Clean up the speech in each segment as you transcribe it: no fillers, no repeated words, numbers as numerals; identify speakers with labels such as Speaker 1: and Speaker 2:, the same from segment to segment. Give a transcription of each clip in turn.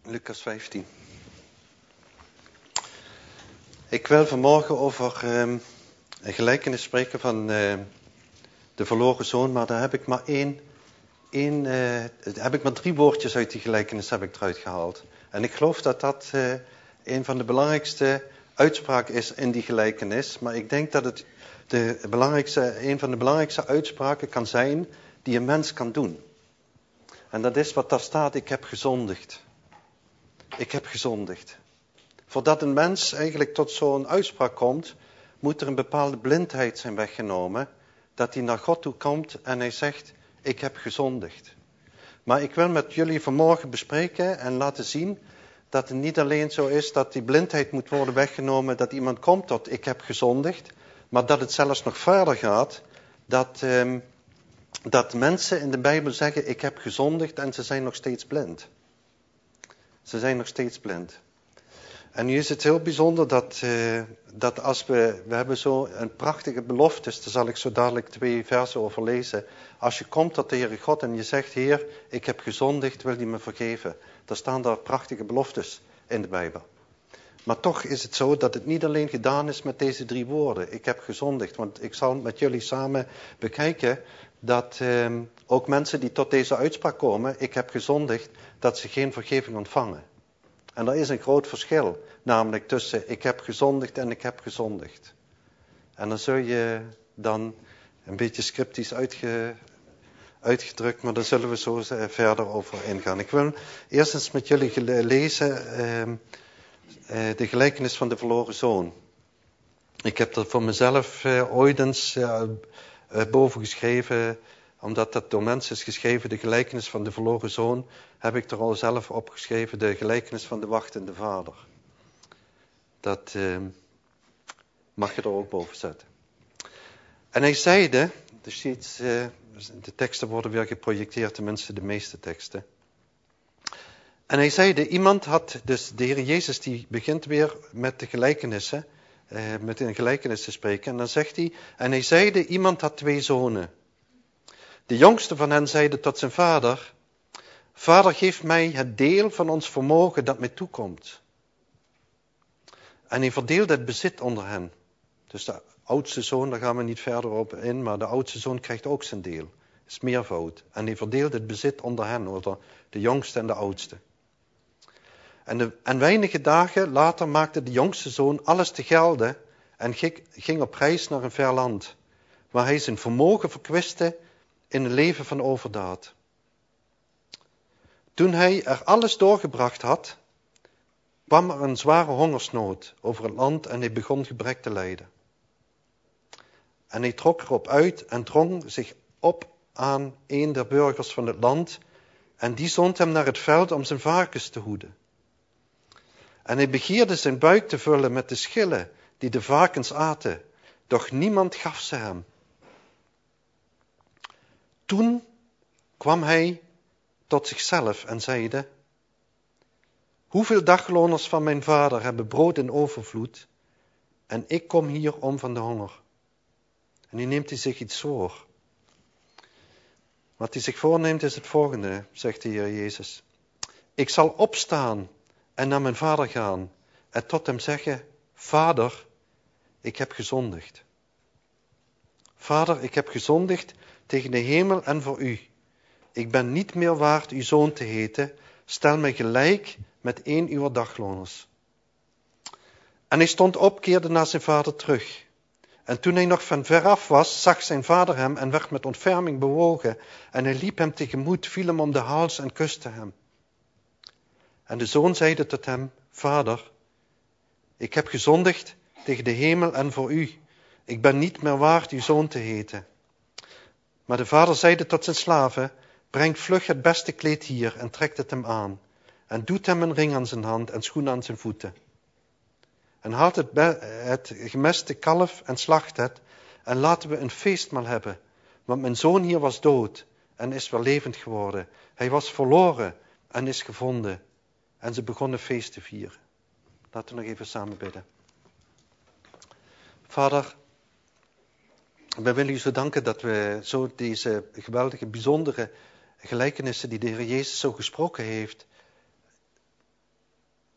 Speaker 1: Lucas 15. Ik wil vanmorgen over een gelijkenis spreken van de verloren zoon, maar daar heb ik maar drie woordjes uit die gelijkenis heb ik eruit gehaald. En ik geloof dat dat een van de belangrijkste uitspraken is in die gelijkenis, maar ik denk dat het een van de belangrijkste uitspraken kan zijn die een mens kan doen. En dat is wat daar staat: ik heb gezondigd. Ik heb gezondigd. Voordat een mens eigenlijk tot zo'n uitspraak komt, moet er een bepaalde blindheid zijn weggenomen. Dat hij naar God toe komt en hij zegt, ik heb gezondigd. Maar ik wil met jullie vanmorgen bespreken en laten zien dat het niet alleen zo is dat die blindheid moet worden weggenomen, dat iemand komt tot ik heb gezondigd, maar dat het zelfs nog verder gaat, dat mensen in de Bijbel zeggen, ik heb gezondigd en ze zijn nog steeds blind. Ze zijn nog steeds blind. En nu is het heel bijzonder dat als we hebben zo een prachtige belofte, daar zal ik zo dadelijk 2 versen over lezen. Als je komt tot de Heere God en je zegt, Heer, ik heb gezondigd, wil je me vergeven? Dan staan daar prachtige beloftes in de Bijbel. Maar toch is het zo dat het niet alleen gedaan is met deze 3 woorden, ik heb gezondigd. Want ik zal met jullie samen bekijken dat ook mensen die tot deze uitspraak komen, ik heb gezondigd, dat ze geen vergeving ontvangen. En er is een groot verschil, namelijk tussen ik heb gezondigd en ik heb gezondigd. En dan zul je dan een beetje scriptisch uitgedrukt, maar daar zullen we zo verder over ingaan. Ik wil eerst eens met jullie lezen de gelijkenis van de verloren zoon. Ik heb dat voor mezelf ooit eens boven geschreven, omdat dat door mensen is geschreven, de gelijkenis van de verloren zoon, heb ik er al zelf opgeschreven, de gelijkenis van de wachtende vader. Dat mag je er ook boven zetten. En hij zeide, dus de teksten worden weer geprojecteerd, tenminste de meeste teksten. En hij zeide, iemand had, dus de Heer Jezus die begint weer met de gelijkenissen, met een gelijkenis te spreken. En dan zegt hij, en hij zeide, iemand had 2 zonen. De jongste van hen zeide tot zijn vader, Vader, geef mij het deel van ons vermogen dat mij toekomt. En hij verdeelde het bezit onder hen. Dus de oudste zoon, daar gaan we niet verder op in, maar de oudste zoon krijgt ook zijn deel. Dat is meervoud. En hij verdeelde het bezit onder hen, onder de jongste en de oudste. En weinige dagen later maakte de jongste zoon alles te gelde en ging op reis naar een ver land, waar hij zijn vermogen verkwistte in een leven van overdaad. Toen hij er alles doorgebracht had, kwam er een zware hongersnood over het land en hij begon gebrek te lijden. En hij trok erop uit en drong zich op aan een der burgers van het land en die zond hem naar het veld om zijn varkens te hoeden. En hij begeerde zijn buik te vullen met de schillen die de varkens aten, doch niemand gaf ze hem. Toen kwam hij tot zichzelf en zeide, hoeveel dagloners van mijn vader hebben brood in overvloed en ik kom hier om van de honger. En nu neemt hij zich iets voor. Wat hij zich voorneemt is het volgende, zegt de Heer Jezus. Ik zal opstaan en naar mijn vader gaan en tot hem zeggen, Vader, ik heb gezondigd. Vader, ik heb gezondigd tegen de hemel en voor u. Ik ben niet meer waard uw zoon te heten. Stel mij gelijk met 1 uw dagloners. En hij stond op, keerde naar zijn vader terug. En toen hij nog van veraf was, zag zijn vader hem en werd met ontferming bewogen. En hij liep hem tegemoet, viel hem om de hals en kuste hem. En de zoon zeide tot hem, Vader, ik heb gezondigd tegen de hemel en voor u. Ik ben niet meer waard uw zoon te heten. Maar de vader zeide tot zijn slaven, breng vlug het beste kleed hier en trekt het hem aan. En doet hem een ring aan zijn hand en schoenen aan zijn voeten. En haalt het gemeste kalf en slacht het. En laten we een feestmaal hebben. Want mijn zoon hier was dood en is weer levend geworden. Hij was verloren en is gevonden. En ze begonnen feest te vieren. Laten we nog even samen bidden. Vader, wij willen u zo danken dat we zo deze geweldige, bijzondere gelijkenissen die de Heer Jezus zo gesproken heeft,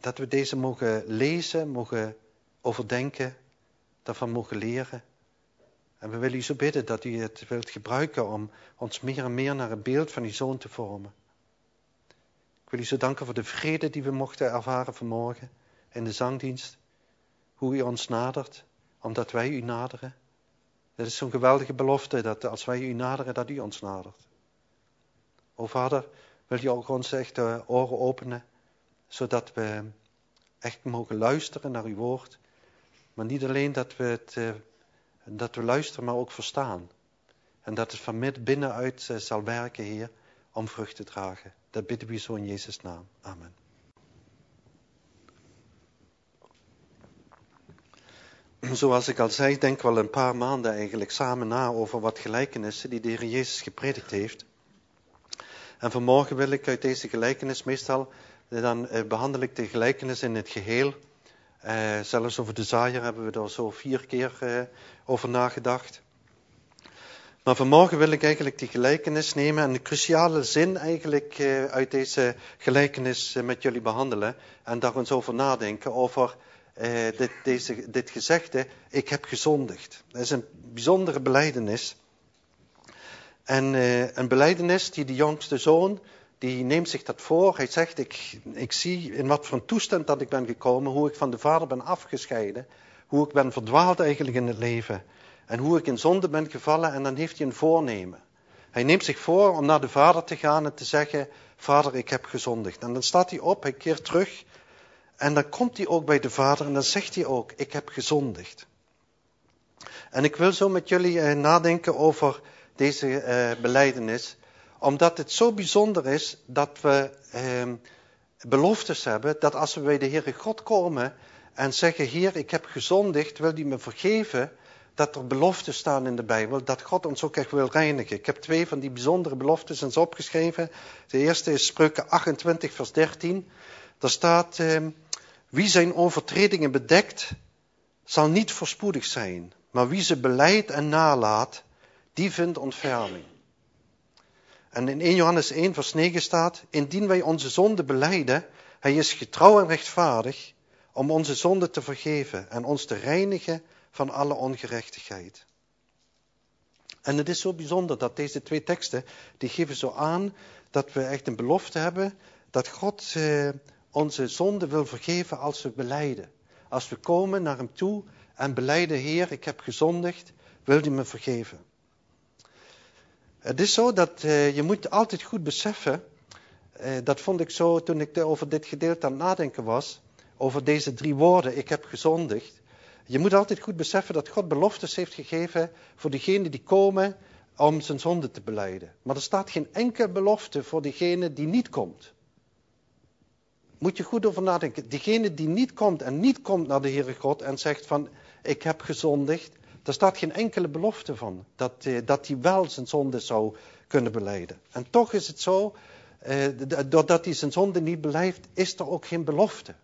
Speaker 1: dat we deze mogen lezen, mogen overdenken, daarvan mogen leren. En we willen u zo bidden dat u het wilt gebruiken om ons meer en meer naar het beeld van uw Zoon te vormen. Ik wil u zo danken voor de vrede die we mochten ervaren vanmorgen in de zangdienst. Hoe u ons nadert, omdat wij u naderen. Het is zo'n geweldige belofte dat als wij u naderen, dat u ons nadert. O Vader, wil je ook ons echt de oren openen, zodat we echt mogen luisteren naar uw woord. Maar niet alleen dat we luisteren, maar ook verstaan. En dat het van binnenuit zal werken, Heer, om vrucht te dragen. Dat bidden we zo in Jezus' naam. Amen. Zoals ik al zei, denk wel een paar maanden eigenlijk samen na over wat gelijkenissen die de Heer Jezus gepredikt heeft. En vanmorgen wil ik uit deze gelijkenis, meestal dan behandel ik de gelijkenis in het geheel. Zelfs over de zaaier hebben we er zo 4 keer over nagedacht. Maar vanmorgen wil ik eigenlijk die gelijkenis nemen en de cruciale zin eigenlijk uit deze gelijkenis met jullie behandelen. En daar eens over nadenken, over dit gezegde, ik heb gezondigd. Dat is een bijzondere belijdenis. En een belijdenis die de jongste zoon, die neemt zich dat voor. Hij zegt, ik zie in wat voor een toestand dat ik ben gekomen, hoe ik van de Vader ben afgescheiden, hoe ik ben verdwaald eigenlijk in het leven. En hoe ik in zonde ben gevallen, en dan heeft hij een voornemen. Hij neemt zich voor om naar de Vader te gaan en te zeggen, Vader, ik heb gezondigd. En dan staat hij op, hij keert terug. En dan komt hij ook bij de Vader en dan zegt hij ook, ik heb gezondigd. En ik wil zo met jullie nadenken over deze belijdenis. Omdat het zo bijzonder is dat we beloftes hebben, dat als we bij de Heere God komen en zeggen, Heer, ik heb gezondigd, wil u me vergeven? Dat er beloften staan in de Bijbel, dat God ons ook echt wil reinigen. Ik heb 2 van die bijzondere beloftes eens opgeschreven. De eerste is Spreuken 28 vers 13. Daar staat, wie zijn overtredingen bedekt, zal niet voorspoedig zijn. Maar wie ze belijdt en nalaat, die vindt ontferming. En in 1 Johannes 1 vers 9 staat, indien wij onze zonde belijden, hij is getrouw en rechtvaardig om onze zonde te vergeven en ons te reinigen van alle ongerechtigheid. En het is zo bijzonder dat deze 2 teksten, die geven zo aan dat we echt een belofte hebben, dat God onze zonde wil vergeven als we belijden. Als we komen naar hem toe en belijden, Heer, ik heb gezondigd, wil u me vergeven. Het is zo dat je moet altijd goed beseffen, dat vond ik zo toen ik over dit gedeelte aan het nadenken was, over deze 3 woorden, ik heb gezondigd. Je moet altijd goed beseffen dat God beloftes heeft gegeven voor diegenen die komen om zijn zonde te belijden. Maar er staat geen enkele belofte voor diegene die niet komt. Moet je goed over nadenken. Diegene die niet komt en niet komt naar de Heere God en zegt van ik heb gezondigd. Daar staat geen enkele belofte van. Dat hij wel zijn zonde zou kunnen belijden. En toch is het zo, doordat hij zijn zonde niet belijdt, is er ook geen belofte.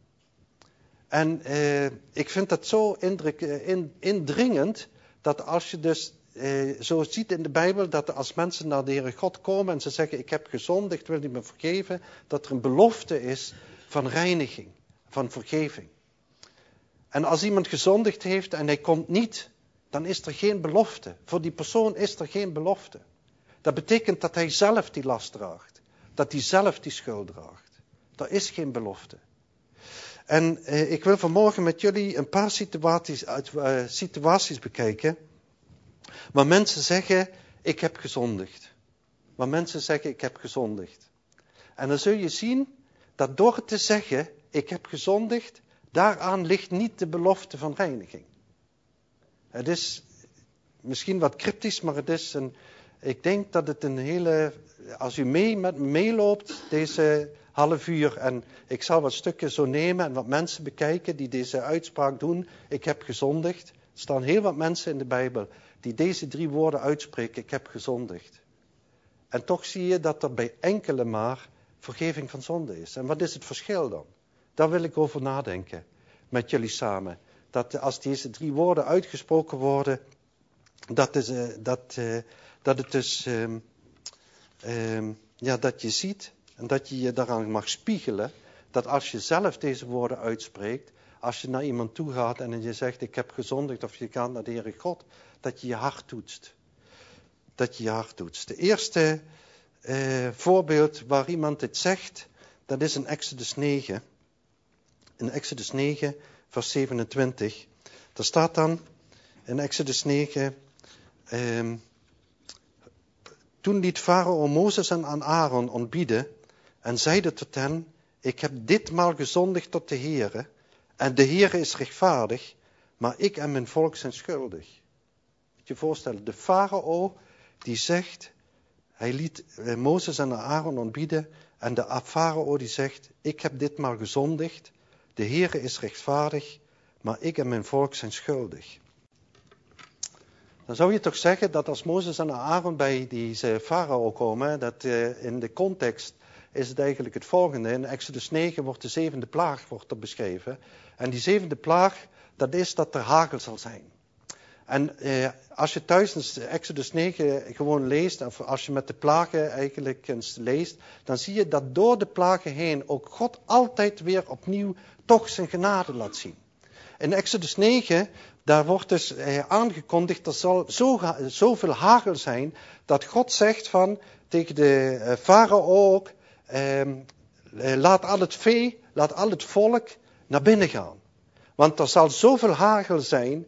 Speaker 1: En ik vind dat zo indringend, dat als je dus zo ziet in de Bijbel, dat als mensen naar de Heere God komen en ze zeggen, ik heb gezondigd, wil u me vergeven, dat er een belofte is van reiniging, van vergeving. En als iemand gezondigd heeft en hij komt niet, dan is er geen belofte. Voor die persoon is er geen belofte. Dat betekent dat hij zelf die last draagt. Dat hij zelf die schuld draagt. Er is geen belofte. En ik wil vanmorgen met jullie een paar situaties bekijken. Waar mensen zeggen, ik heb gezondigd. Waar mensen zeggen, ik heb gezondigd. En dan zul je zien dat door het te zeggen, ik heb gezondigd, daaraan ligt niet de belofte van reiniging. Het is misschien wat cryptisch, maar ik denk dat het een hele, als u met me meeloopt deze half uur en ik zal wat stukken zo nemen en wat mensen bekijken die deze uitspraak doen, ik heb gezondigd. Er staan heel wat mensen in de Bijbel die deze 3 woorden uitspreken, ik heb gezondigd. En toch zie je dat er bij enkele maar vergeving van zonde is. En wat is het verschil dan? Daar wil ik over nadenken met jullie samen. Dat als deze 3 woorden uitgesproken worden, dat je ziet en dat je je daaraan mag spiegelen, dat als je zelf deze woorden uitspreekt, als je naar iemand toe gaat en je zegt, ik heb gezondigd, of je gaat naar de Heere God, dat je je hart toetst. Dat je je hart toetst. De eerste voorbeeld waar iemand dit zegt, dat is in Exodus 9. In Exodus 9, vers 27. Daar staat dan in Exodus 9... Toen liet Farao Mozes en aan Aaron ontbieden en zeide tot hen, ik heb ditmaal gezondigd tot de Heere, en de Heere is rechtvaardig, maar ik en mijn volk zijn schuldig. Moet je je voorstellen, de Farao die zegt, hij liet Mozes en Aaron ontbieden, en de Farao die zegt, ik heb ditmaal gezondigd, de Heere is rechtvaardig, maar ik en mijn volk zijn schuldig. Dan zou je toch zeggen dat als Mozes en Aaron bij deze farao komen, dat in de context is het eigenlijk het volgende. In Exodus 9 wordt de 7e plaag er beschreven. En die 7e plaag, dat is dat er hagel zal zijn. En als je thuis Exodus 9 gewoon leest, of als je met de plagen eigenlijk eens leest, dan zie je dat door de plagen heen ook God altijd weer opnieuw toch zijn genade laat zien. In Exodus 9, daar wordt dus aangekondigd, er zal zoveel hagel zijn, dat God zegt tegen de farao ook, laat al het vee, laat al het volk naar binnen gaan. Want er zal zoveel hagel zijn,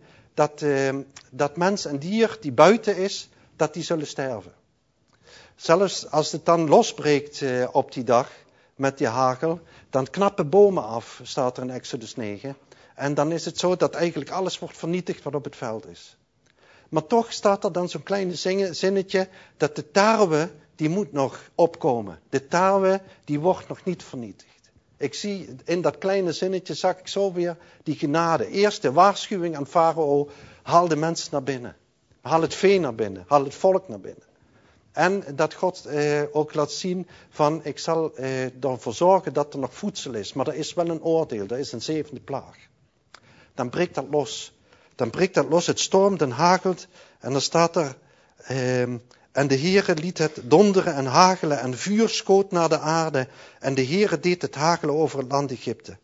Speaker 1: dat mens en dier die buiten is, dat die zullen sterven. Zelfs als het dan losbreekt op die dag met die hagel, dan knappen bomen af, staat er in Exodus 9. En dan is het zo dat eigenlijk alles wordt vernietigd wat op het veld is. Maar toch staat er dan zo'n klein zinnetje dat de tarwe, die moet nog opkomen. De tarwe, die wordt nog niet vernietigd. Ik zie in dat kleine zinnetje, zag ik zo weer die genade. Eerst de waarschuwing aan Farao, haal de mensen naar binnen. Haal het vee naar binnen, haal het volk naar binnen. En dat God ook laat zien van, ik zal ervoor zorgen dat er nog voedsel is. Maar er is wel een oordeel, er is een 7e plaag. Dan breekt dat los. Dan breekt dat los, het stormt en hagelt. En dan staat er, en de Heere liet het donderen en hagelen en vuur schoot naar de aarde. En de Heere deed het hagelen over het land Egypte.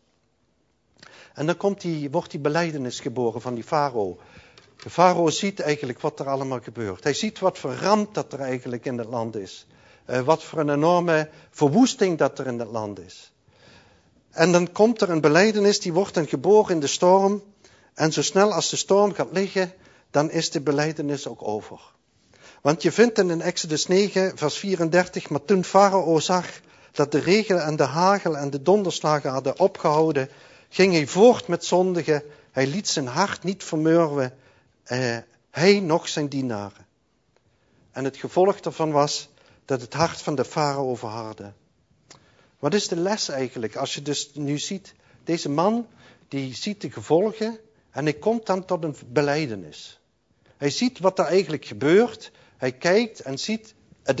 Speaker 1: En dan wordt die belijdenis geboren van die farao. De farao ziet eigenlijk wat er allemaal gebeurt. Hij ziet wat voor ramp dat er eigenlijk in het land is. Wat voor een enorme verwoesting dat er in het land is. En dan komt er een belijdenis, die wordt dan geboren in de storm. En zo snel als de storm gaat liggen, dan is de belijdenis ook over. Want je vindt in Exodus 9, vers 34, maar toen Farao zag dat de regen en de hagel en de donderslagen hadden opgehouden, ging hij voort met zondigen. Hij liet zijn hart niet vermurwen, hij noch zijn dienaren. En het gevolg daarvan was dat het hart van de farao verhardde. Wat is de les eigenlijk? Als je dus nu ziet, deze man die ziet de gevolgen en hij komt dan tot een belijdenis. Hij ziet wat er eigenlijk gebeurt. Hij kijkt en ziet, het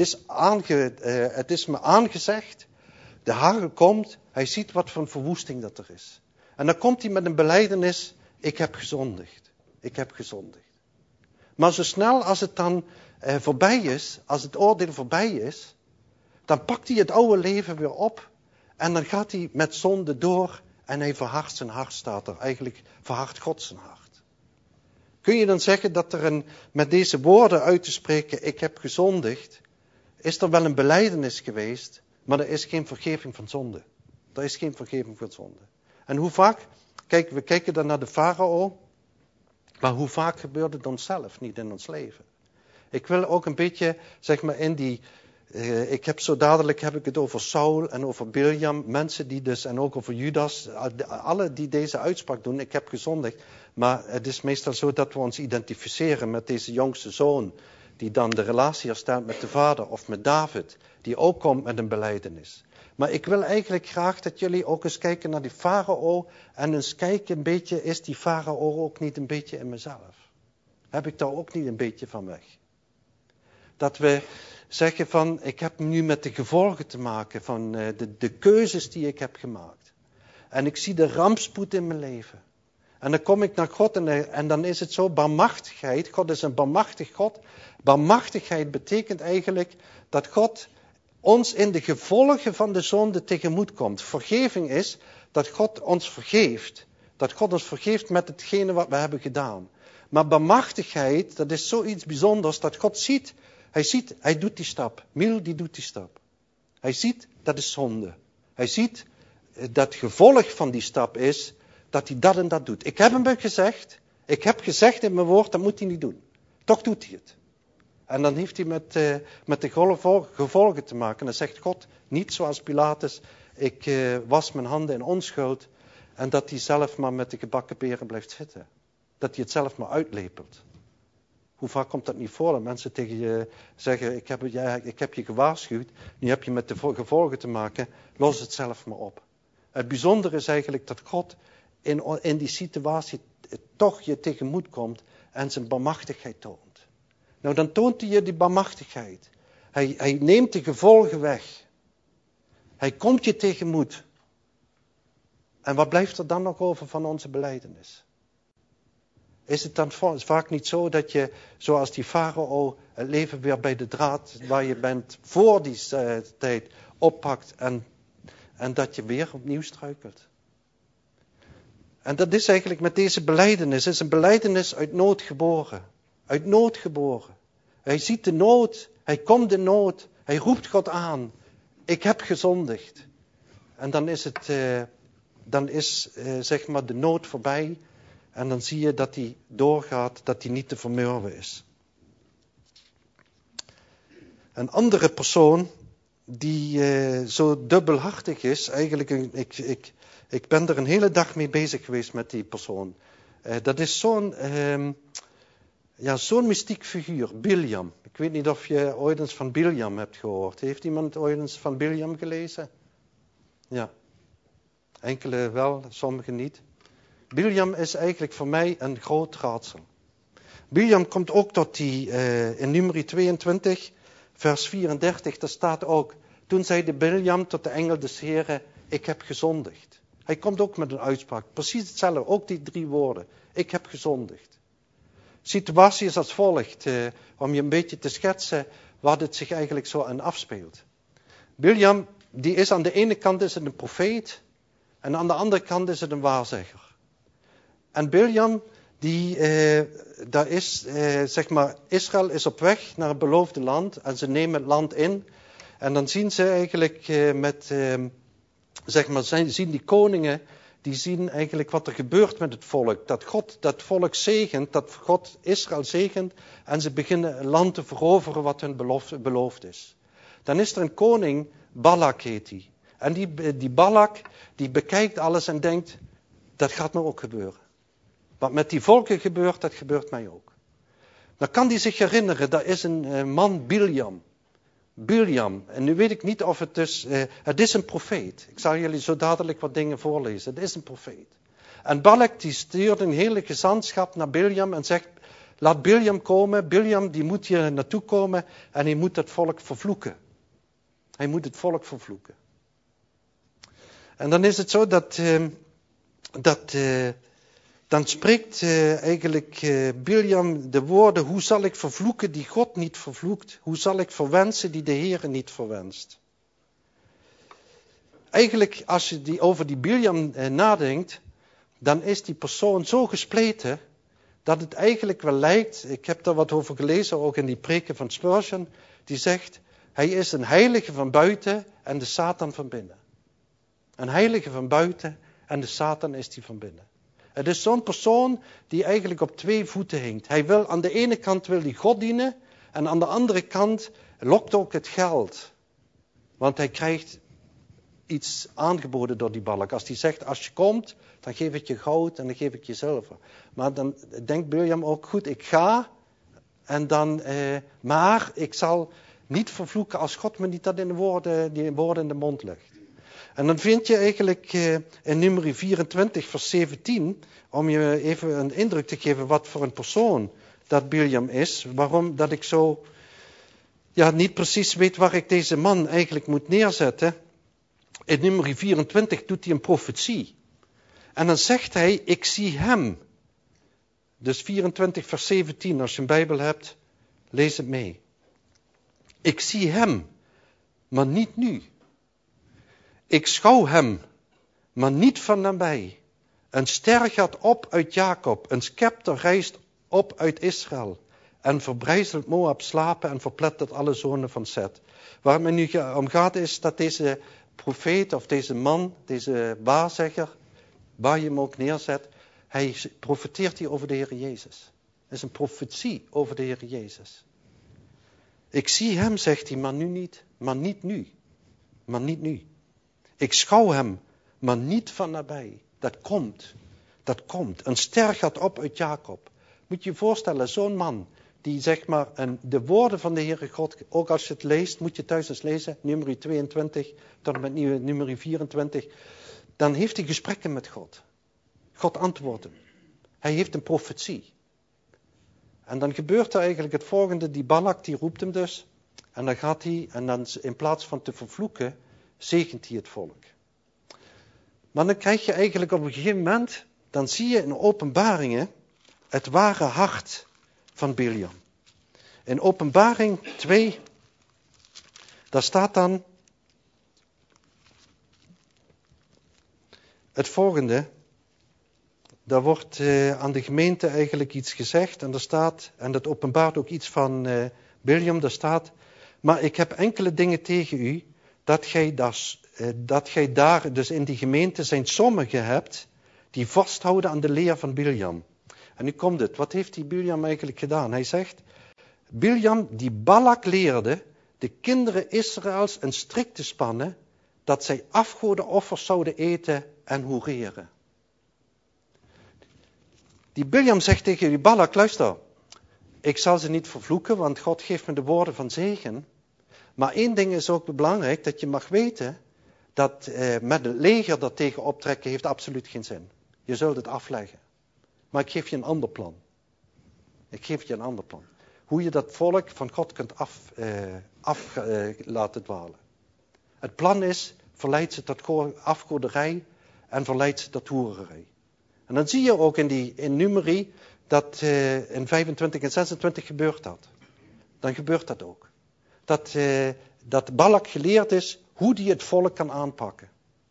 Speaker 1: is me aangezegd. De hagel komt, hij ziet wat voor een verwoesting dat er is. En dan komt hij met een belijdenis, ik heb gezondigd. Ik heb gezondigd. Maar zo snel als het dan voorbij is, als het oordeel voorbij is, dan pakt hij het oude leven weer op en dan gaat hij met zonde door en hij verhardt zijn hart, staat er. Eigenlijk verhardt God zijn hart. Kun je dan zeggen dat er met deze woorden uit te spreken, ik heb gezondigd, is er wel een belijdenis geweest, maar er is geen vergeving van zonde. Er is geen vergeving van zonde. En hoe vaak, kijk, we kijken dan naar de farao, maar hoe vaak gebeurt het dan zelf niet in ons leven? Ik wil ook een beetje, zeg maar, in die, zo dadelijk heb ik het over Saul en over Biljam, mensen die dus, en ook over Judas, alle die deze uitspraak doen, ik heb gezondigd. Maar het is meestal zo dat we ons identificeren met deze jongste zoon, die dan de relatie herstelt met de vader, of met David, die ook komt met een belijdenis. Maar ik wil eigenlijk graag dat jullie ook eens kijken naar die farao en eens kijken een beetje, is die farao ook niet een beetje in mezelf? Heb ik daar ook niet een beetje van weg? Dat we zeggen van, ik heb nu met de gevolgen te maken van de keuzes die ik heb gemaakt. En ik zie de rampspoed in mijn leven. En dan kom ik naar God en dan is het zo, barmachtigheid, God is een barmachtig God. Barmachtigheid betekent eigenlijk dat God ons in de gevolgen van de zonde tegemoet komt. Vergeving is dat God ons vergeeft. Dat God ons vergeeft met hetgene wat we hebben gedaan. Maar barmhartigheid, dat is zoiets bijzonders dat God ziet. Hij doet die stap. Miel, die doet die stap. Hij ziet, dat is zonde. Hij ziet, dat gevolg van die stap is, dat hij dat en dat doet. Ik heb hem gezegd. Ik heb gezegd in mijn woord, dat moet hij niet doen. Toch doet hij het. En dan heeft hij met de gevolgen te maken. Dan zegt God, niet zoals Pilatus, ik was mijn handen in onschuld. En dat hij zelf maar met de gebakken peren blijft zitten. Dat hij het zelf maar uitlepelt. Hoe vaak komt dat niet voor? Dat mensen tegen je zeggen, ik heb je gewaarschuwd. Nu heb je met de gevolgen te maken. Los het zelf maar op. Het bijzondere is eigenlijk dat God in die situatie toch je tegemoet komt. En zijn barmhartigheid toont. Nou, dan toont hij je die barmhartigheid. Hij neemt de gevolgen weg. Hij komt je tegemoet. En wat blijft er dan nog over van onze belijdenis? Is het dan vaak niet zo dat je, zoals die farao, het leven weer bij de draad waar je bent voor die tijd oppakt en dat je weer opnieuw struikelt? En dat is eigenlijk met deze belijdenis. Het is een belijdenis uit nood geboren. Uit nood geboren. Hij ziet de nood. Hij komt de nood. Hij roept God aan. Ik heb gezondigd. En dan is zeg maar de nood voorbij. En dan zie je dat hij doorgaat. Dat hij niet te vermurwen is. Een andere persoon die zo dubbelhartig is. Eigenlijk, ik ben er een hele dag mee bezig geweest met die persoon. Dat is zo'n mystiek figuur, Biljam. Ik weet niet of je ooit eens van Biljam hebt gehoord. Heeft iemand ooit eens van Biljam gelezen? Ja. Enkele wel, sommigen niet. Biljam is eigenlijk voor mij een groot raadsel. Biljam komt ook tot in Numeri 22, vers 34, daar staat ook. Toen zeide Biljam tot de engel des Heren, ik heb gezondigd. Hij komt ook met een uitspraak, precies hetzelfde, ook die 3 woorden. Ik heb gezondigd. De situatie is als volgt, om je een beetje te schetsen wat het zich eigenlijk zo aan afspeelt. Biljam, die is aan de ene kant is het een profeet en aan de andere kant is het een waarzegger. En Biljam, daar is, zeg maar, Israël is op weg naar het beloofde land en ze nemen het land in. En dan zien ze eigenlijk zien die koningen, die zien eigenlijk wat er gebeurt met het volk. Dat God dat volk zegent, dat God Israël zegent en ze beginnen een land te veroveren wat hun beloofd is. Dan is er een koning, Balak heet die. En die Balak, die bekijkt alles en denkt, dat gaat me ook gebeuren. Wat met die volken gebeurt, dat gebeurt mij ook. Dan kan hij zich herinneren, daar is een man Biljam. Biljam, en nu weet ik niet of het dus, het is een profeet. Ik zal jullie zo dadelijk wat dingen voorlezen. Het is een profeet. En Balak die stuurt een hele gezantschap naar Biljam en zegt, laat Biljam komen. Biljam die moet hier naartoe komen en hij moet het volk vervloeken. Hij moet het volk vervloeken. En dan is het zo dan spreekt eigenlijk Biljam de woorden, hoe zal ik vervloeken die God niet vervloekt? Hoe zal ik verwensen die de Heere niet verwenst? Eigenlijk, als je over die Biljam nadenkt, dan is die persoon zo gespleten, dat het eigenlijk wel lijkt, ik heb daar wat over gelezen, ook in die preken van Spurgeon, die zegt, hij is een heilige van buiten en de Satan van binnen. Een heilige van buiten en de Satan is die van binnen. Het is zo'n persoon die eigenlijk op 2 voeten hinkt. Aan de ene kant wil hij God dienen en aan de andere kant lokt ook het geld. Want hij krijgt iets aangeboden door die Balak. Als hij zegt, als je komt, dan geef ik je goud en dan geef ik je zilver. Maar dan denkt Biljam ook, goed, ik ga. Maar ik zal niet vervloeken als God me niet dat die woorden in de mond legt. En dan vind je eigenlijk in Numeri 24 vers 17, om je even een indruk te geven wat voor een persoon dat Biljam is. Waarom dat ik zo niet precies weet waar ik deze man eigenlijk moet neerzetten. In Numeri 24 doet hij een profetie. En dan zegt hij, ik zie hem. Dus 24 vers 17, als je een Bijbel hebt, lees het mee. Ik zie hem, maar niet nu. Ik schouw hem, maar niet van nabij. Een ster gaat op uit Jacob, een scepter rijst op uit Israël. En verbrijzelt Moab slapen en verplettert alle zonen van Set. Waar het me nu om gaat is dat deze profeet of deze man, deze waarzegger, waar je hem ook neerzet, hij profeteert hier over de Heer Jezus. Het is een profetie over de Heer Jezus. Ik zie hem, zegt hij, maar nu niet. Maar niet nu. Maar niet nu. Ik schouw hem, maar niet van nabij. Dat komt. Dat komt. Een ster gaat op uit Jacob. Moet je je voorstellen, zo'n man die zeg maar de woorden van de Heere God, ook als je het leest, moet je thuis eens lezen, nummer 22 tot en met nummer 24, dan heeft hij gesprekken met God. God antwoordt hem. Hij heeft een profetie. En dan gebeurt er eigenlijk het volgende, die Balak die roept hem dus, en dan gaat hij, en dan in plaats van te vervloeken, zegent hij het volk. Maar dan krijg je eigenlijk op een gegeven moment, dan zie je in Openbaringen het ware hart van Biljam. In Openbaring 2, daar staat dan het volgende. Daar wordt aan de gemeente eigenlijk iets gezegd en er staat, en dat openbaart ook iets van Biljam, daar staat, maar ik heb enkele dingen tegen u, dat gij daar, dus in die gemeente zijn sommigen hebt, die vasthouden aan de leer van Biljam. En nu komt het, wat heeft die Biljam eigenlijk gedaan? Hij zegt, Biljam die Balak leerde, de kinderen Israëls een strik te spannen, dat zij afgodenoffers zouden eten en hoereren. Die Biljam zegt tegen die Balak, luister, ik zal ze niet vervloeken, want God geeft me de woorden van zegen. Maar één ding is ook belangrijk, dat je mag weten, dat met het leger dat tegen optrekken heeft absoluut geen zin. Je zult het afleggen. Maar ik geef je een ander plan. Ik geef je een ander plan. Hoe je dat volk van God kunt laten dwalen. Het plan is, verleid ze tot afgoderij en verleid ze tot hoererij. En dan zie je ook in Numeri dat in 25 en 26 gebeurt dat. Dan gebeurt dat ook. Dat Balak geleerd is hoe die het volk kan aanpakken.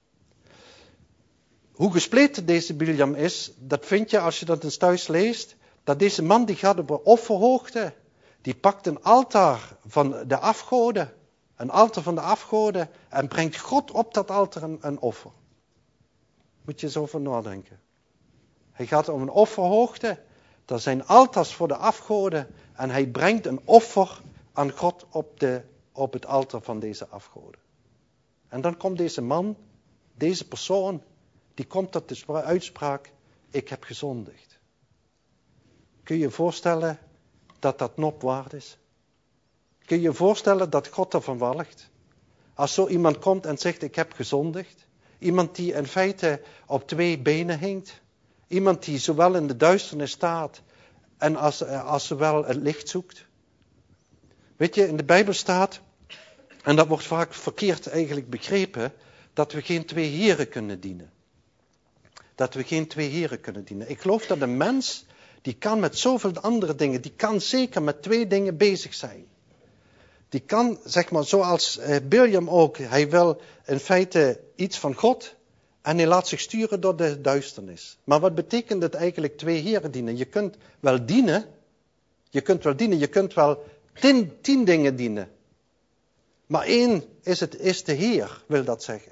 Speaker 1: Hoe gespleten deze Biljam is, dat vind je als je dat eens thuis leest. Dat deze man die gaat op een offerhoogte. Die pakt een altaar van de afgoden. Een altaar van de afgoden. En brengt God op dat altaar een offer. Moet je zo van nadenken. Hij gaat op een offerhoogte. Dat zijn altaars voor de afgoden. En hij brengt een offer aan God op het altaar van deze afgoden. En dan komt deze man, deze persoon, die komt tot de uitspraak, ik heb gezondigd. Kun je je voorstellen dat dat nop waard is? Kun je je voorstellen dat God ervan walgt? Als zo iemand komt en zegt, ik heb gezondigd. Iemand die in feite op 2 benen hinkt. Iemand die zowel in de duisternis staat en als zowel het licht zoekt. Weet je, in de Bijbel staat, en dat wordt vaak verkeerd eigenlijk begrepen, dat we geen 2 heren kunnen dienen. Dat we geen 2 heren kunnen dienen. Ik geloof dat een mens, die kan met zoveel andere dingen, die kan zeker met 2 dingen bezig zijn. Die kan, zeg maar, zoals Biljam ook, hij wil in feite iets van God en hij laat zich sturen door de duisternis. Maar wat betekent het eigenlijk 2 heren dienen? Je kunt wel dienen, je kunt wel 10 dingen dienen. Maar 1 is de Heer, wil dat zeggen.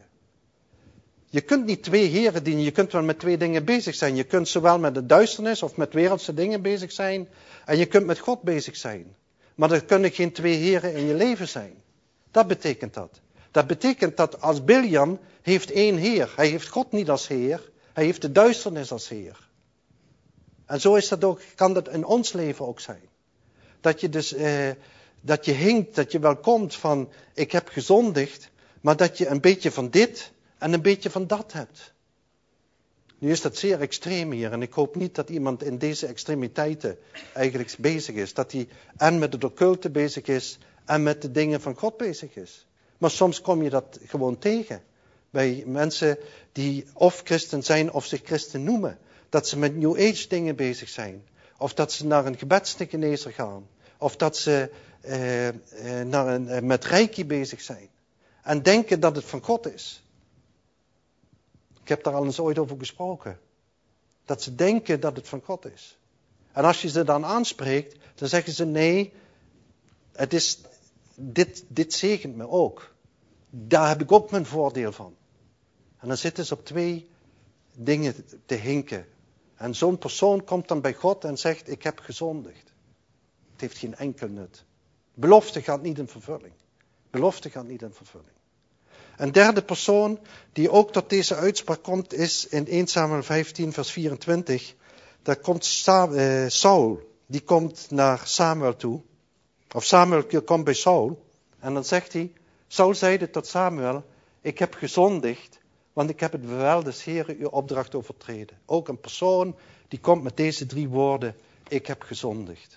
Speaker 1: Je kunt niet 2 heren dienen, je kunt wel met 2 dingen bezig zijn. Je kunt zowel met de duisternis of met wereldse dingen bezig zijn. En je kunt met God bezig zijn. Maar er kunnen geen 2 heren in je leven zijn. Dat betekent dat. Dat betekent dat als Biljam heeft 1 Heer. Hij heeft God niet als Heer. Hij heeft de duisternis als Heer. En zo is dat ook, kan dat in ons leven ook zijn. Dat je dus, dat je hinkt, dat je wel komt van, ik heb gezondigd. Maar dat je een beetje van dit en een beetje van dat hebt. Nu is dat zeer extreem hier. En ik hoop niet dat iemand in deze extremiteiten eigenlijk bezig is. Dat hij en met het occulte bezig is en met de dingen van God bezig is. Maar soms kom je dat gewoon tegen. Bij mensen die of christen zijn of zich christen noemen. Dat ze met New Age dingen bezig zijn. Of dat ze naar een gebedsgenezer gaan. Of dat ze met Reiki bezig zijn. en denken dat het van God is. Ik heb daar al eens ooit over gesproken. Dat ze denken dat het van God is. En als je ze dan aanspreekt, dan zeggen ze nee, het is, dit zegent me ook. Daar heb ik ook mijn voordeel van. En dan zitten ze op twee dingen te hinken. En zo'n persoon komt dan bij God en zegt, ik heb gezondigd. Het heeft geen enkel nut. Belofte gaat niet in vervulling. Belofte gaat niet in vervulling. Een derde persoon die ook tot deze uitspraak komt is in 1 Samuel 15 vers 24. Daar komt Saul. Die komt naar Samuel toe. Of Samuel komt bij Saul. En dan zegt hij, Saul zeide tot Samuel, ik heb gezondigd, want ik heb het bevel des Heren uw opdracht overtreden. Ook een persoon die komt met deze 3 woorden, ik heb gezondigd.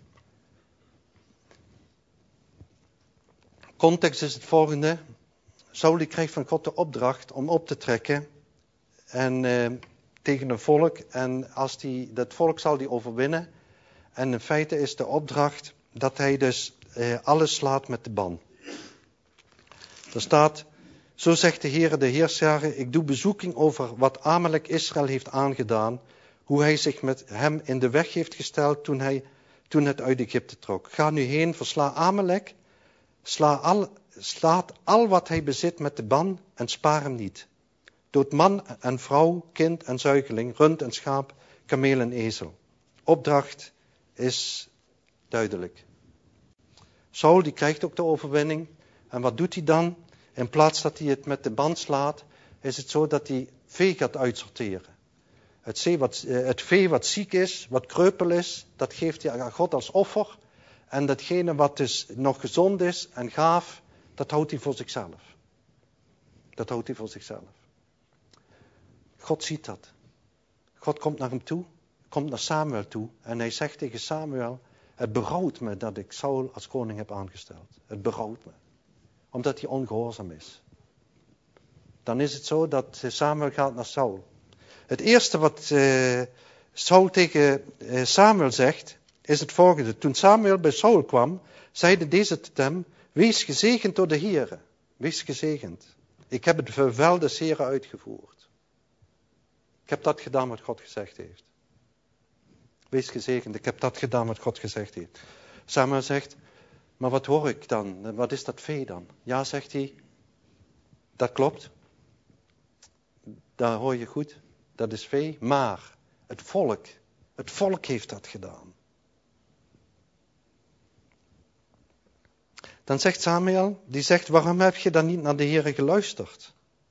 Speaker 1: Context is het volgende. Saul die krijgt van God de opdracht om op te trekken en, tegen een volk. En dat volk zal die overwinnen. En in feite is de opdracht dat hij dus alles slaat met de ban. Er staat, zo zegt de Heere de Heerscharen, ik doe bezoeking over wat Amalek Israël heeft aangedaan, hoe hij zich met hem in de weg heeft gesteld toen het uit Egypte trok. Ga nu heen, versla Amalek, slaat al wat hij bezit met de ban en spaar hem niet. Dood man en vrouw, kind en zuigeling, rund en schaap, kameel en ezel. Opdracht is duidelijk. Saul die krijgt ook de overwinning. En wat doet hij dan? In plaats dat hij het met de ban slaat, is het zo dat hij vee gaat uitsorteren. Het vee wat ziek is, wat kreupel is, dat geeft hij aan God als offer. En datgene wat dus nog gezond is en gaaf, dat houdt hij voor zichzelf. Dat houdt hij voor zichzelf. God ziet dat. God komt naar hem toe, komt naar Samuel toe en hij zegt tegen Samuel, het berouwt me dat ik Saul als koning heb aangesteld. Het berouwt me. Omdat hij ongehoorzaam is. Dan is het zo dat Samuel gaat naar Saul. Het eerste wat Saul tegen Samuel zegt, is het volgende. Toen Samuel bij Saul kwam, zeide deze tot hem, wees gezegend door de Heere. Wees gezegend. Ik heb het bevel des Heeren uitgevoerd. Ik heb dat gedaan wat God gezegd heeft. Wees gezegend, ik heb dat gedaan wat God gezegd heeft. Samuel zegt, maar wat hoor ik dan? Wat is dat vee dan? Ja, zegt hij, dat klopt. Daar hoor je goed, dat is vee. Maar het volk heeft dat gedaan. Dan zegt Samuel, die zegt, waarom heb je dan niet naar de Heere geluisterd?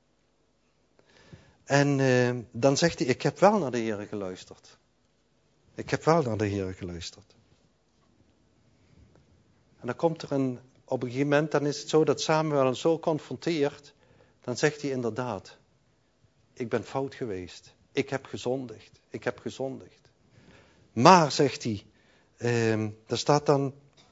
Speaker 1: En dan zegt hij, ik heb wel naar de Heere geluisterd. Ik heb wel naar de Heere geluisterd. En dan komt er op een gegeven moment, dan is het zo dat Samuel hem zo confronteert, dan zegt hij inderdaad, ik ben fout geweest. Ik heb gezondigd. Ik heb gezondigd. Maar, zegt hij, daar staat dan,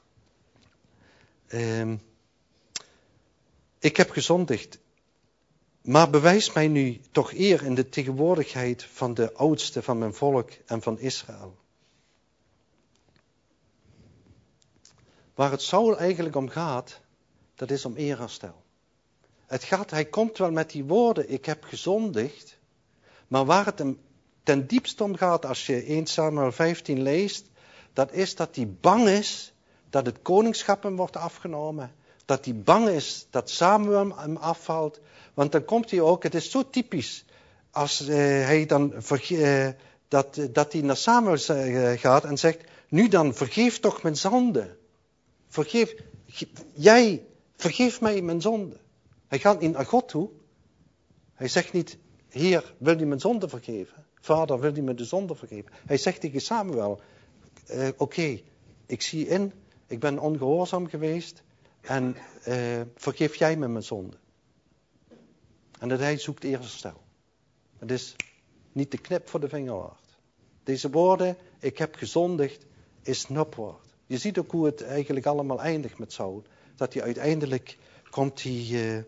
Speaker 1: ik heb gezondigd. Maar bewijs mij nu toch eer in de tegenwoordigheid van de oudste van mijn volk en van Israël. Waar het Saul eigenlijk om gaat, dat is om eerherstel. Hij komt wel met die woorden, ik heb gezondigd. Maar waar het hem ten diepste om gaat, als je 1 Samuel 15 leest, dat is dat hij bang is dat het koningschap hem wordt afgenomen. Dat hij bang is dat Samuel hem afvalt. Want dan komt hij ook, het is zo typisch, als hij dan dat hij naar Samuel gaat en zegt, nu dan, vergeef toch mijn zonde. Vergeef mij mijn zonde. Hij gaat niet naar God toe. Hij zegt niet, Heer, wil u mijn zonde vergeven? Vader, wil u me de zonde vergeven? Hij zegt tegen Samuel, oké, ik zie in, ik ben ongehoorzaam geweest en vergeef jij me mijn zonde. En dat hij zoekt eerherstel. Het is niet de knip voor de vinger waard. Deze woorden, ik heb gezondigd, is nopwoord. Je ziet ook hoe het eigenlijk allemaal eindigt met Saul. Dat hij uiteindelijk komt hij,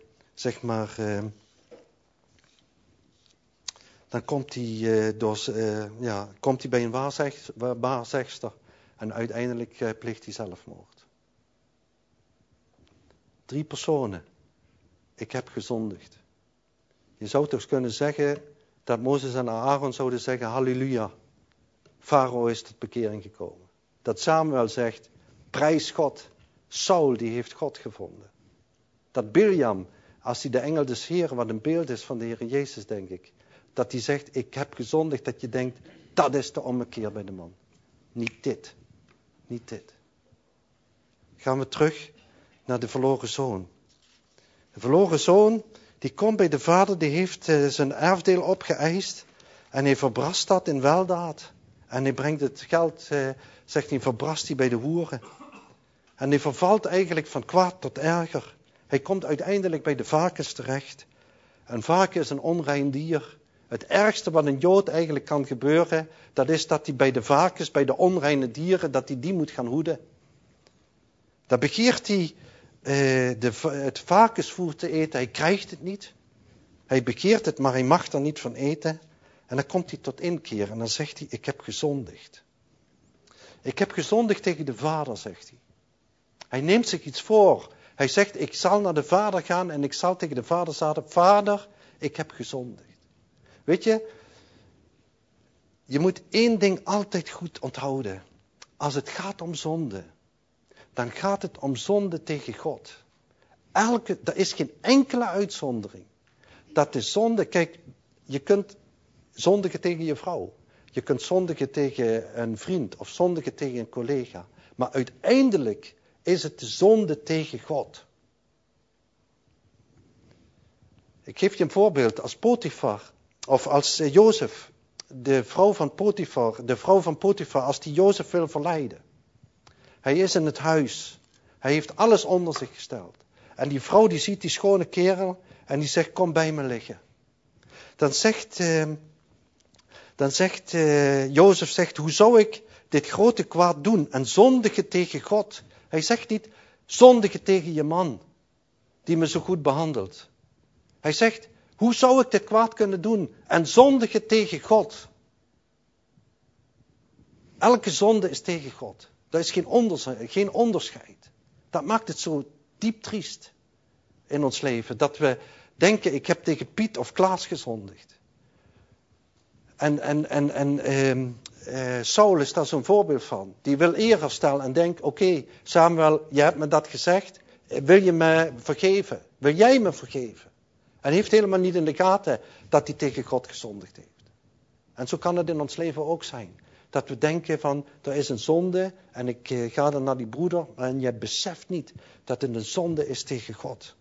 Speaker 1: dan komt hij, komt hij bij een waarzegster en uiteindelijk pleegt hij zelfmoord. 3 personen ik heb gezondigd. Je zou toch kunnen zeggen dat Mozes en Aaron zouden zeggen, halleluja, Farao is tot bekering gekomen. Dat Samuel zegt, prijs God, Saul die heeft God gevonden. Dat Biljam, als hij de engel des Heeren, wat een beeld is van de Heer Jezus, denk ik, dat hij zegt, ik heb gezondigd, dat je denkt, dat is de ommekeer bij de man. Niet dit. Niet dit. Gaan we terug naar de verloren zoon. De verloren zoon, die komt bij de vader, die heeft zijn erfdeel opgeëist. En hij verbrast dat in weldaad. En hij brengt het geld, zegt hij, verbrast hij bij de hoeren. En hij vervalt eigenlijk van kwaad tot erger. Hij komt uiteindelijk bij de varkens terecht. Een varken is een onrein dier. Het ergste wat een Jood eigenlijk kan gebeuren, dat is dat hij bij de varkens, bij de onreine dieren, dat hij die moet gaan hoeden. Dan begeert hij het varkensvoer te eten. Hij krijgt het niet. Hij begeert het, maar hij mag er niet van eten. En dan komt hij tot inkeer en dan zegt hij, ik heb gezondigd. Ik heb gezondigd tegen de vader, zegt hij. Hij neemt zich iets voor. Hij zegt, ik zal naar de vader gaan en ik zal tegen de vader zeggen, vader, ik heb gezondigd. Weet je, je moet één ding altijd goed onthouden. Als het gaat om zonde, dan gaat het om zonde tegen God. Er is geen enkele uitzondering. Dat de zonde, kijk, je kunt zondigen tegen je vrouw. Je kunt zondigen tegen een vriend of zondigen tegen een collega. Maar uiteindelijk is het de zonde tegen God. Ik geef je een voorbeeld. Als Potifar, of als Jozef, de vrouw van Potifar, als die Jozef wil verleiden. Hij is in het huis. Hij heeft alles onder zich gesteld. En die vrouw die ziet die schone kerel en die zegt, kom bij me liggen. Dan zegt Jozef, hoe zou ik dit grote kwaad doen en zondigen tegen God? Hij zegt niet, zondigen tegen je man, die me zo goed behandelt. Hij zegt, hoe zou ik dit kwaad kunnen doen en zondigen tegen God? Elke zonde is tegen God. Dat is geen onderscheid. Dat maakt het zo diep triest in ons leven. Dat we denken, ik heb tegen Piet of Klaas gezondigd. Saul is daar zo'n voorbeeld van. Die wil eer herstellen en denkt, oké, Samuel, je hebt me dat gezegd. Wil je me vergeven? Wil jij me vergeven? En heeft helemaal niet in de gaten dat hij tegen God gezondigd heeft. En zo kan het in ons leven ook zijn. Dat we denken van, er is een zonde en ik ga dan naar die broeder. En je beseft niet dat het een zonde is tegen God.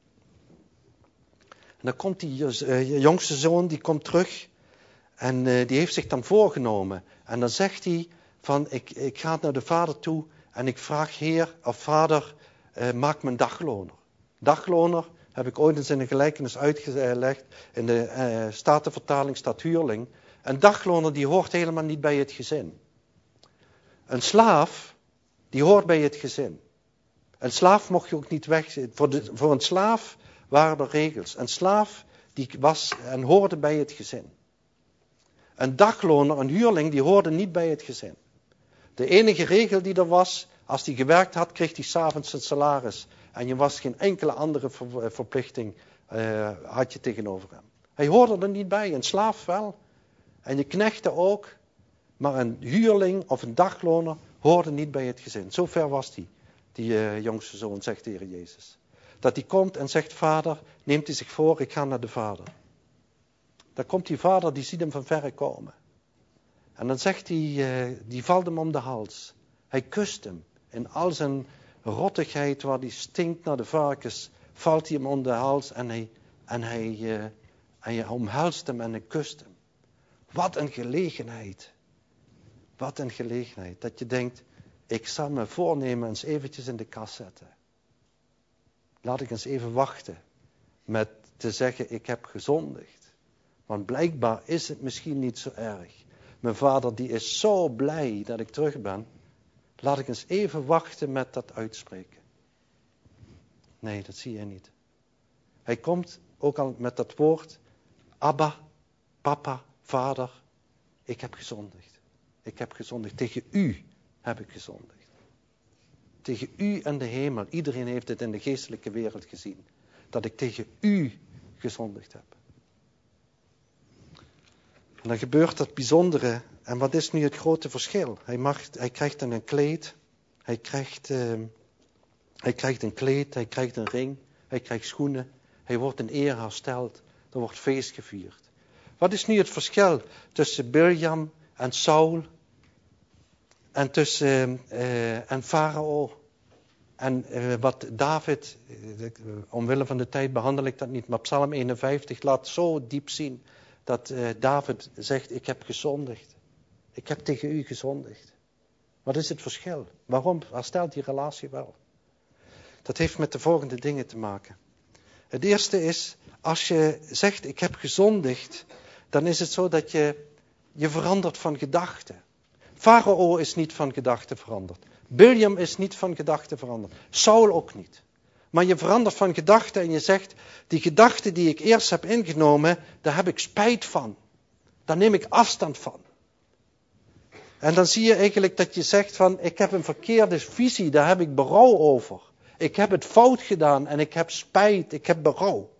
Speaker 1: En dan komt die jongste zoon, die komt terug. En die heeft zich dan voorgenomen. En dan zegt hij van, ik ga naar de vader toe. En ik vraag Heer of Vader, maak me een dagloner. Dagloner heb ik ooit eens in een gelijkenis uitgelegd. In de Statenvertaling staat huurling. Een dagloner die hoort helemaal niet bij het gezin. Een slaaf, die hoort bij het gezin. Een slaaf mocht je ook niet wegzetten. Voor een slaaf waren er regels. Een slaaf die was en hoorde bij het gezin. Een dagloner, een huurling, die hoorde niet bij het gezin. De enige regel die er was, als hij gewerkt had, kreeg hij 's avonds zijn salaris. En je was geen enkele andere verplichting had je tegenover hem. Hij hoorde er niet bij, een slaaf wel. En je knechten ook. Maar een huurling of een dagloner hoorde niet bij het gezin. Zo ver was die jongste zoon, zegt de Heer Jezus. Dat hij komt en zegt, vader, neemt hij zich voor, ik ga naar de vader. Dan komt die vader, die ziet hem van verre komen. En dan zegt hij, die valt hem om de hals. Hij kust hem. In al zijn rottigheid, waar hij stinkt naar de varkens, valt hij hem om de hals en hij omhelst hem en hij kust hem. Wat een gelegenheid. Wat een gelegenheid. Dat je denkt, ik zal me voornemen eens eventjes in de kast zetten. Laat ik eens even wachten met te zeggen, ik heb gezondigd. Want blijkbaar is het misschien niet zo erg. Mijn vader die is zo blij dat ik terug ben. Laat ik eens even wachten met dat uitspreken. Nee, dat zie je niet. Hij komt ook al met dat woord. Abba, papa, vader. Ik heb gezondigd. Ik heb gezondigd. Tegen u heb ik gezondigd. Tegen u en de hemel. Iedereen heeft het in de geestelijke wereld gezien. dat ik tegen u gezondigd heb. En dan gebeurt dat bijzondere. En wat is nu het grote verschil? Hij krijgt dan een kleed. Hij krijgt een kleed, hij krijgt een ring, hij krijgt schoenen. Hij wordt in eer hersteld. Er wordt feest gevierd. Wat is nu het verschil tussen Biljam en Saul en tussen Farao en wat David, omwille van de tijd behandel ik dat niet, maar Psalm 51 laat zo diep zien dat David zegt, ik heb gezondigd. Ik heb tegen u gezondigd. Wat is het verschil? Waarom herstelt die relatie wel? Dat heeft met de volgende dingen te maken. Het eerste is, als je zegt ik heb gezondigd, dan is het zo dat je verandert van gedachten. Farao is niet van gedachten veranderd. Biljam is niet van gedachten veranderd. Saul ook niet. Maar je verandert van gedachten en je zegt, die gedachte die ik eerst heb ingenomen, daar heb ik spijt van. Daar neem ik afstand van. En dan zie je eigenlijk dat je zegt van, ik heb een verkeerde visie, daar heb ik berouw over. Ik heb het fout gedaan en ik heb spijt, ik heb berouw.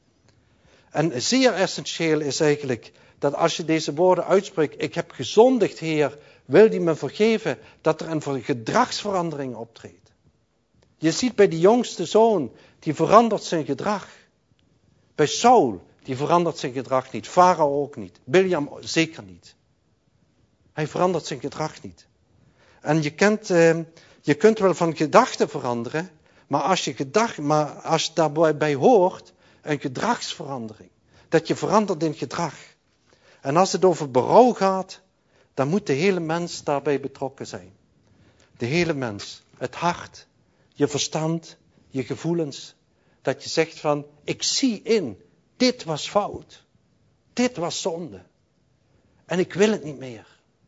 Speaker 1: En zeer essentieel is eigenlijk dat als je deze woorden uitspreekt, ik heb gezondigd, Heer, wil die me vergeven, dat er een gedragsverandering optreedt. Je ziet bij die jongste zoon, die verandert zijn gedrag. Bij Saul, die verandert zijn gedrag niet. Farao ook niet. Biljam zeker niet. Hij verandert zijn gedrag niet. En je kunt wel van gedachten veranderen, maar als je daarbij hoort een gedragsverandering. Dat je verandert in gedrag. En als het over berouw gaat, dan moet de hele mens daarbij betrokken zijn. De hele mens. Het hart, je verstand, je gevoelens. Dat je zegt van, ik zie in, dit was fout. Dit was zonde. En ik wil het niet meer.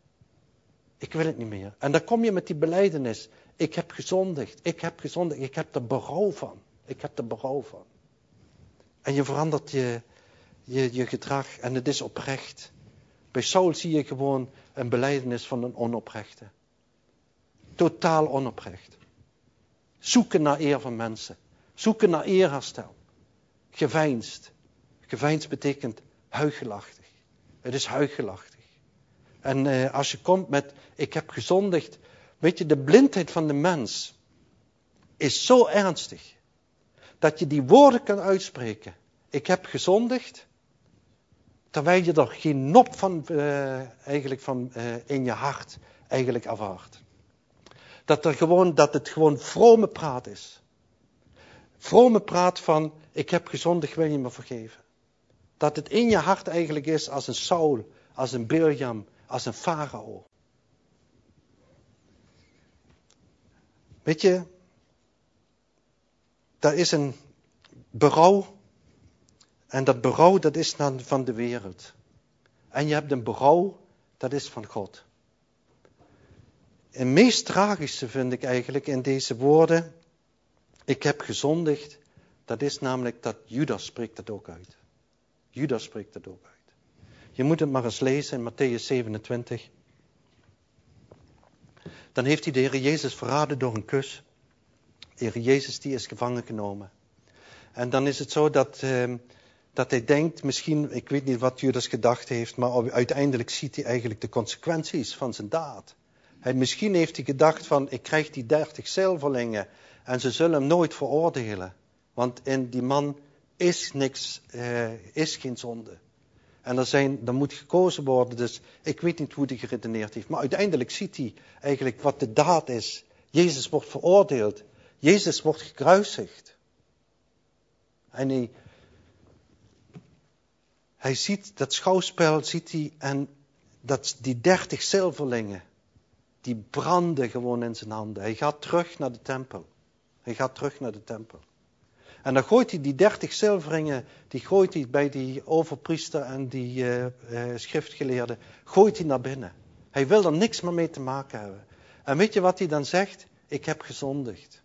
Speaker 1: Ik wil het niet meer. En dan kom je met die belijdenis. Ik heb gezondigd. Ik heb er berouw van. Ik heb er berouw van. En je verandert je gedrag. En het is oprecht. Bij Saul zie je gewoon een belijdenis van een onoprechte. Totaal onoprecht. Zoeken naar eer van mensen. Zoeken naar eerherstel. Geveinsd. Geveinsd betekent huichelachtig. Het is huichelachtig. En als je komt met, ik heb gezondigd. Weet je, de blindheid van de mens is zo ernstig. Dat je die woorden kan uitspreken. Ik heb gezondigd. Terwijl je er geen nop van, in je hart eigenlijk ervaart. Dat het gewoon vrome praat is. Vrome praat van, ik heb gezondigd, wil je me vergeven. Dat het in je hart eigenlijk is als een Saul, als een Biljam, als een Farao. Weet je, daar is een berouw. En dat berouw, dat is dan van de wereld. En je hebt een berouw, dat is van God. Het meest tragische vind ik eigenlijk in deze woorden, ik heb gezondigd, dat is namelijk dat Judas spreekt dat ook uit. Judas spreekt dat ook uit. Je moet het maar eens lezen in Mattheüs 27. Dan heeft hij de Heer Jezus verraden door een kus. De Heer Jezus die is gevangen genomen. En dan is het zo dat hij denkt, misschien, ik weet niet wat Judas gedacht heeft, maar uiteindelijk ziet hij eigenlijk de consequenties van zijn daad. Misschien heeft hij gedacht van, ik krijg die 30 zilverlingen en ze zullen hem nooit veroordelen. Want in die man is niks, is geen zonde. En er moet gekozen worden, dus ik weet niet hoe hij geredeneerd heeft. Maar uiteindelijk ziet hij eigenlijk wat de daad is. Jezus wordt veroordeeld. Jezus wordt gekruisigd. En hij ziet dat schouwspel, en die 30 zilverlingen, die branden gewoon in zijn handen. Hij gaat terug naar de tempel. En dan gooit hij die 30 zilverringen, die gooit hij bij die overpriester en die schriftgeleerden, gooit hij naar binnen. Hij wil er niks meer mee te maken hebben. En weet je wat hij dan zegt? Ik heb gezondigd.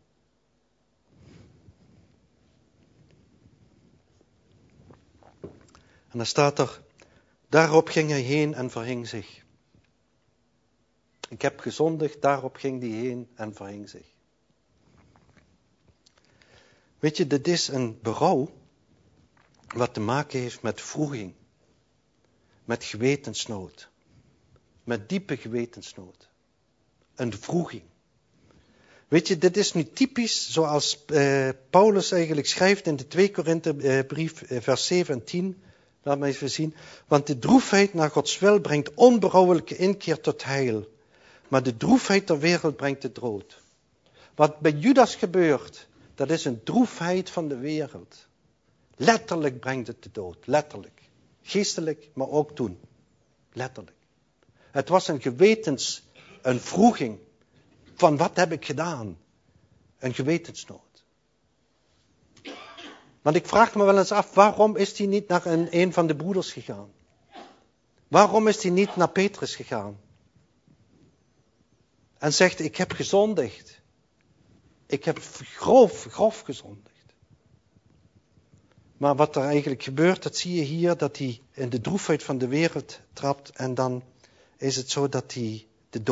Speaker 1: En dan staat er, daarop ging hij heen en verhing zich. Ik heb gezondigd, daarop ging hij heen en verhing zich. Weet je, dit is een berouw wat te maken heeft met wroeging, met gewetensnood, met diepe gewetensnood. Een wroeging. Weet je, dit is nu typisch zoals Paulus eigenlijk schrijft in de 2 Korinthebrief, vers 7 en 10. Laat me even zien. Want de droefheid naar Gods wil brengt onberouwelijke inkeer tot heil. Maar de droefheid der wereld brengt de dood. Wat bij Judas gebeurt, dat is een droefheid van de wereld. Letterlijk brengt het de dood. Letterlijk. Geestelijk, maar ook toen. Letterlijk. Het was een wroeging. Van wat heb ik gedaan? Een gewetensnood. Want ik vraag me wel eens af, waarom is hij niet naar een van de broeders gegaan? Waarom is hij niet naar Petrus gegaan? En zegt, ik heb gezondigd. Ik heb grof gezondigd. Maar wat er eigenlijk gebeurt, dat zie je hier, dat hij in de droefheid van de wereld trapt. En dan is het zo dat hij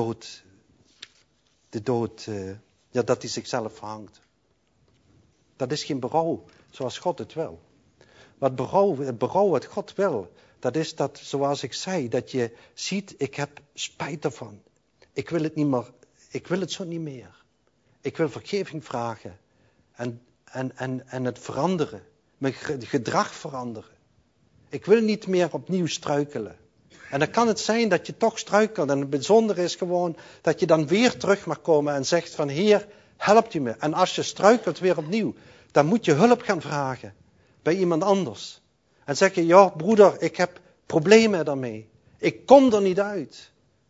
Speaker 1: dat hij zichzelf verhangt. Dat is geen berouw zoals God het wil. Het berouw wat God wil, dat is dat, zoals ik zei, dat je ziet, ik heb spijt ervan. Ik wil het niet meer, ik wil het zo niet meer. Ik wil vergeving vragen en het veranderen, mijn gedrag veranderen. Ik wil niet meer opnieuw struikelen. En dan kan het zijn dat je toch struikelt. En het bijzondere is gewoon dat je dan weer terug mag komen en zegt van Heer, helpt u me. En als je struikelt weer opnieuw, dan moet je hulp gaan vragen bij iemand anders. En zeg je, ja broeder, ik heb problemen daarmee. Ik kom er niet uit.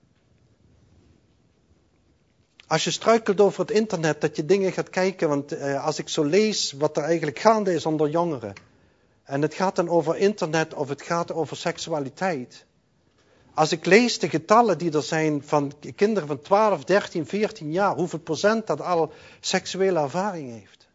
Speaker 1: Als je struikelt over het internet, dat je dingen gaat kijken. Want als ik zo lees wat er eigenlijk gaande is onder jongeren. En het gaat dan over internet of het gaat over seksualiteit. Als ik lees de getallen die er zijn van kinderen van 12, 13, 14 jaar. Hoeveel procent dat al seksuele ervaring heeft.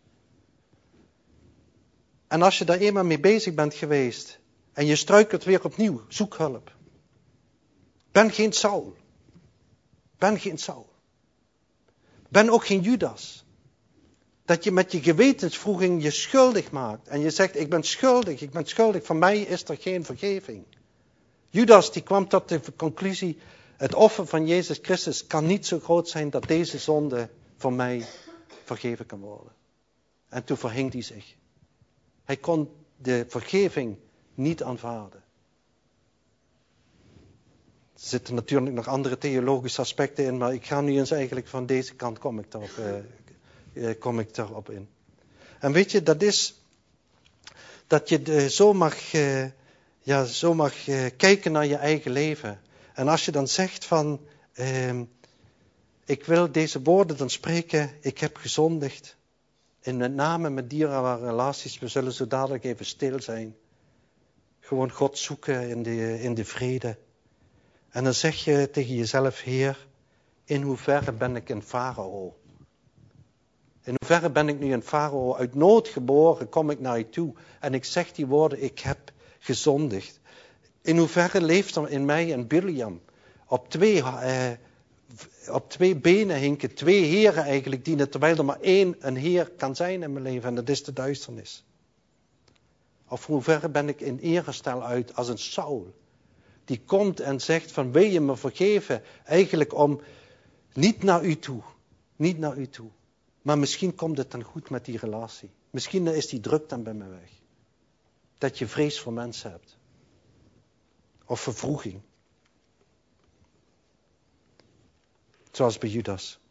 Speaker 1: En als je daar eenmaal mee bezig bent geweest. En je struikelt weer opnieuw. Zoek hulp. Ben geen Saul. Ben geen Saul. Ben ook geen Judas. Dat je met je gewetenswroeging je schuldig maakt. En je zegt, ik ben schuldig. Van mij is er geen vergeving. Judas die kwam tot de conclusie, het offer van Jezus Christus kan niet zo groot zijn dat deze zonde voor mij vergeven kan worden. En toen verhing hij zich. Hij kon de vergeving niet aanvaarden. Er zitten natuurlijk nog andere theologische aspecten in, maar ik ga nu eens eigenlijk van deze kant kom ik daarop in. En weet je, dat is dat je zo mag kijken naar je eigen leven. En als je dan zegt van, ik wil deze woorden dan spreken, ik heb gezondigd. En met name met dierbare relaties, we zullen zo dadelijk even stil zijn. Gewoon God zoeken in de vrede. En dan zeg je tegen jezelf, Heer, in hoeverre ben ik een farao? In hoeverre ben ik nu een farao? Uit nood geboren kom ik naar je toe. En ik zeg die woorden, ik heb gezondigd. In hoeverre leeft er in mij een Biliam? Op twee benen hinken, twee heren eigenlijk dienen, terwijl er maar een heer kan zijn in mijn leven. En dat is de duisternis. Of hoeverre ben ik in erestel uit als een Saul. Die komt en zegt van, wil je me vergeven? Eigenlijk om, niet naar u toe. Niet naar u toe. Maar misschien komt het dan goed met die relatie. Misschien is die druk dan bij me weg. Dat je vrees voor mensen hebt. Of vervroeging. Zoals bij Judas.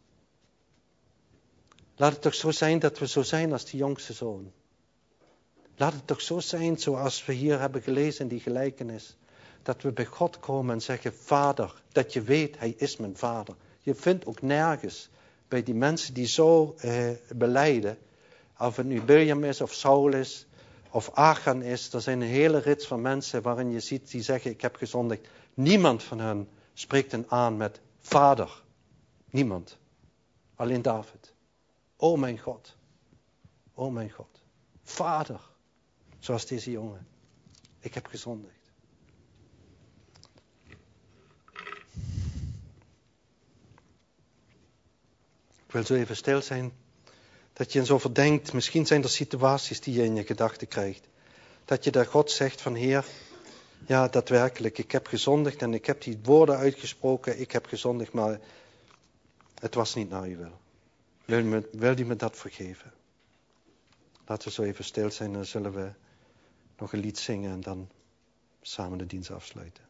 Speaker 1: Laat het toch zo zijn dat we zo zijn als die jongste zoon. Laat het toch zo zijn zoals we hier hebben gelezen in die gelijkenis. Dat we bij God komen en zeggen, Vader, dat je weet, hij is mijn vader. Je vindt ook nergens bij die mensen die zo belijden, of het nu Biliam is of Saul is, of Achan is. Er zijn een hele rits van mensen waarin je ziet die zeggen, ik heb gezondigd. Niemand van hen spreekt hen aan met vader. Niemand. Alleen David. O mijn God. O mijn God. Vader. Zoals deze jongen. Ik heb gezondigd. Ik wil zo even stil zijn. Dat je eens overdenkt, misschien zijn er situaties die je in je gedachten krijgt. Dat je daar God zegt van Heer, ja daadwerkelijk, ik heb gezondigd en ik heb die woorden uitgesproken, ik heb gezondigd, maar het was niet naar uw wil. Wil u me dat vergeven? Laten we zo even stil zijn en dan zullen we nog een lied zingen en dan samen de dienst afsluiten.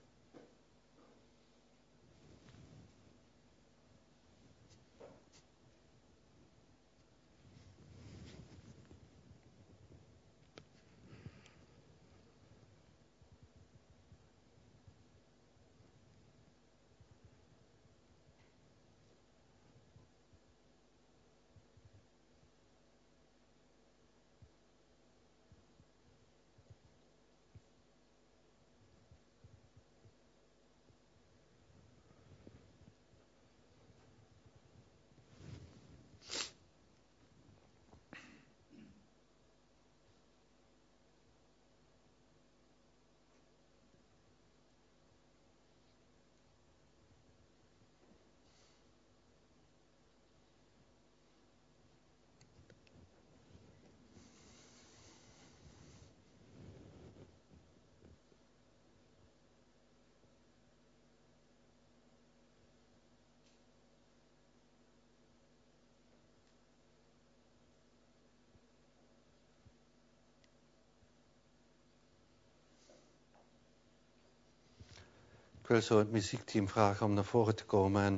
Speaker 1: Ik wil zo het muziekteam vragen om naar voren te komen.